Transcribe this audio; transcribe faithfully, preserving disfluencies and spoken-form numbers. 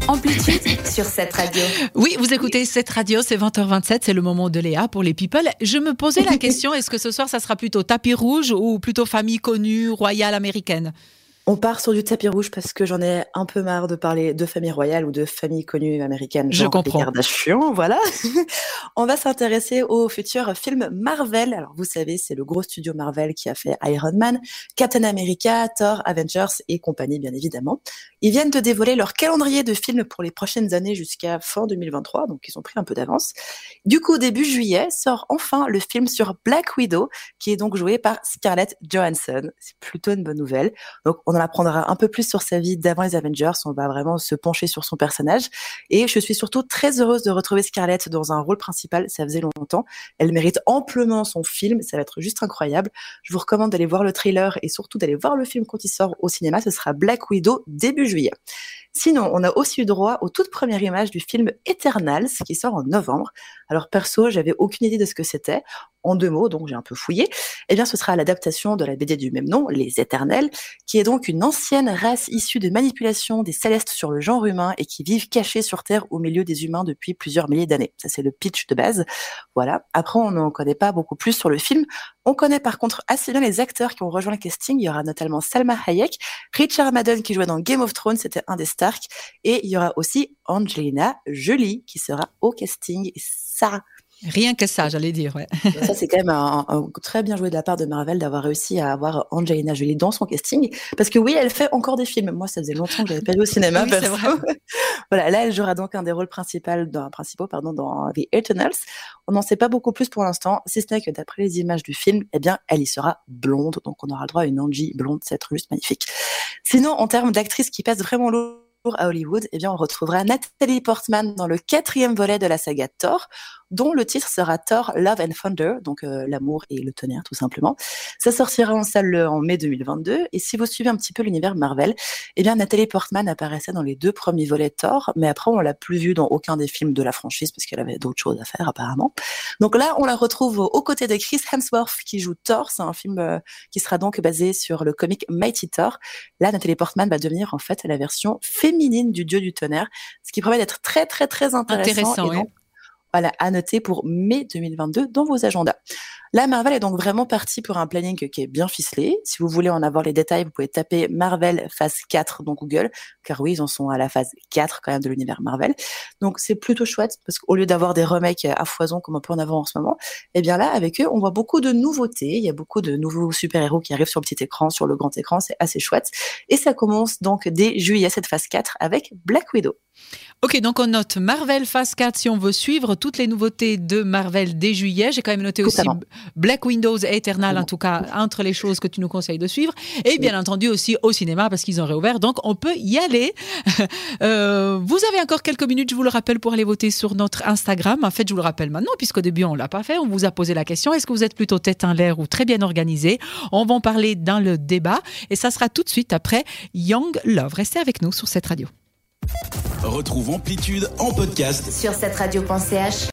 Amplitude sur cette radio. Oui, vous écoutez cette radio, c'est vingt heures vingt-sept, c'est le moment de Léa pour les people. Je me posais la question, est-ce que ce soir, ça sera plutôt tapis rouge ou plutôt famille connue, royale américaine ? On part sur du tapis rouge parce que j'en ai un peu marre de parler de famille royale ou de famille connue américaine. Je comprends. Les Kardashian, voilà. On va s'intéresser au futur film Marvel. Alors, vous savez, c'est le gros studio Marvel qui a fait Iron Man, Captain America, Thor, Avengers et compagnie, bien évidemment. Ils viennent de dévoiler leur calendrier de films pour les prochaines années jusqu'à fin deux mille vingt-trois, donc ils ont pris un peu d'avance. Du coup, début juillet, sort enfin le film sur Black Widow, qui est donc joué par Scarlett Johansson. C'est plutôt une bonne nouvelle. Donc, on en apprendra un peu plus sur sa vie d'avant les Avengers. On va vraiment se pencher sur son personnage. Et je suis surtout très heureuse de retrouver Scarlett dans un rôle principal. Ça faisait longtemps. Elle mérite amplement son film. Ça va être juste incroyable. Je vous recommande d'aller voir le trailer et surtout d'aller voir le film quand il sort au cinéma. Ce sera Black Widow début juillet. Sinon, on a aussi eu droit aux toutes premières images du film Eternals qui sort en novembre. Alors perso, j'avais aucune idée de ce que c'était. En deux mots, donc j'ai un peu fouillé. Eh bien, ce sera l'adaptation de la B D du même nom, Les Éternels, qui est donc une ancienne race issue de manipulation des Célestes sur le genre humain et qui vivent cachés sur Terre au milieu des humains depuis plusieurs milliers d'années. Ça, c'est le pitch de base. Voilà. Après, on n'en connaît pas beaucoup plus sur le film. On connaît par contre assez bien les acteurs qui ont rejoint le casting. Il y aura notamment Salma Hayek, Richard Madden qui jouait dans Game of Thrones, c'était un des Stark, et il y aura aussi Angelina Jolie qui sera au casting. Et ça... Rien que ça, j'allais dire, ouais. Ça, c'est quand même un, un très bien joué de la part de Marvel d'avoir réussi à avoir Angelina Jolie dans son casting. Parce que oui, elle fait encore des films. Moi, ça faisait longtemps que j'avais pas vu au cinéma. Oui, c'est vrai. Voilà, là, elle jouera donc un des rôles principaux dans, principaux, pardon, dans The Eternals. On n'en sait pas beaucoup plus pour l'instant, si ce n'est que d'après les images du film, eh bien, elle y sera blonde. Donc, on aura le droit à une Angie blonde. Ça va être juste magnifique. Sinon, en termes d'actrices qui passent vraiment lourd à Hollywood, eh bien, on retrouvera Natalie Portman dans le quatrième volet de la saga Thor, dont le titre sera Thor Love and Thunder, donc euh, l'amour et le tonnerre tout simplement. Ça sortira en salle en mai deux mille vingt-deux, et si vous suivez un petit peu l'univers Marvel, eh bien Natalie Portman apparaissait dans les deux premiers volets de Thor, mais après on l'a plus vue dans aucun des films de la franchise parce qu'elle avait d'autres choses à faire apparemment. Donc là, on la retrouve aux côtés de Chris Hemsworth qui joue Thor. C'est un film euh, qui sera donc basé sur le comic Mighty Thor. Là, Natalie Portman va devenir en fait la version féminine du dieu du tonnerre, ce qui promet d'être très très très intéressant. Intéressant, et donc, oui. Voilà, à noter pour mai deux mille vingt-deux dans vos agendas. Là, Marvel est donc vraiment parti pour un planning qui est bien ficelé. Si vous voulez en avoir les détails, vous pouvez taper Marvel phase quatre dans Google, car oui, ils en sont à la phase quatre quand même de l'univers Marvel. Donc c'est plutôt chouette, parce qu'au lieu d'avoir des remakes à foison comme on peut en avoir en ce moment, eh bien là, avec eux, on voit beaucoup de nouveautés. Il y a beaucoup de nouveaux super-héros qui arrivent sur le petit écran, sur le grand écran, c'est assez chouette. Et ça commence donc dès juillet, cette phase quatre, avec Black Widow. Ok, donc on note Marvel phase quatre si on veut suivre toutes les nouveautés de Marvel dès juillet. J'ai quand même noté aussi Black Widow et Eternal, en tout cas, entre les choses que tu nous conseilles de suivre. Et bien oui. entendu aussi au cinéma parce qu'ils ont réouvert, donc on peut y aller. euh, vous avez encore quelques minutes, je vous le rappelle, pour aller voter sur notre Instagram. En fait, je vous le rappelle maintenant, puisqu'au début on ne l'a pas fait. On vous a posé la question, est-ce que vous êtes plutôt tête en l'air ou très bien organisé ? On va en parler dans le débat et ça sera tout de suite après Young Love. Restez avec nous sur cette radio. Retrouve Amplitude en podcast sur cette radio point c h.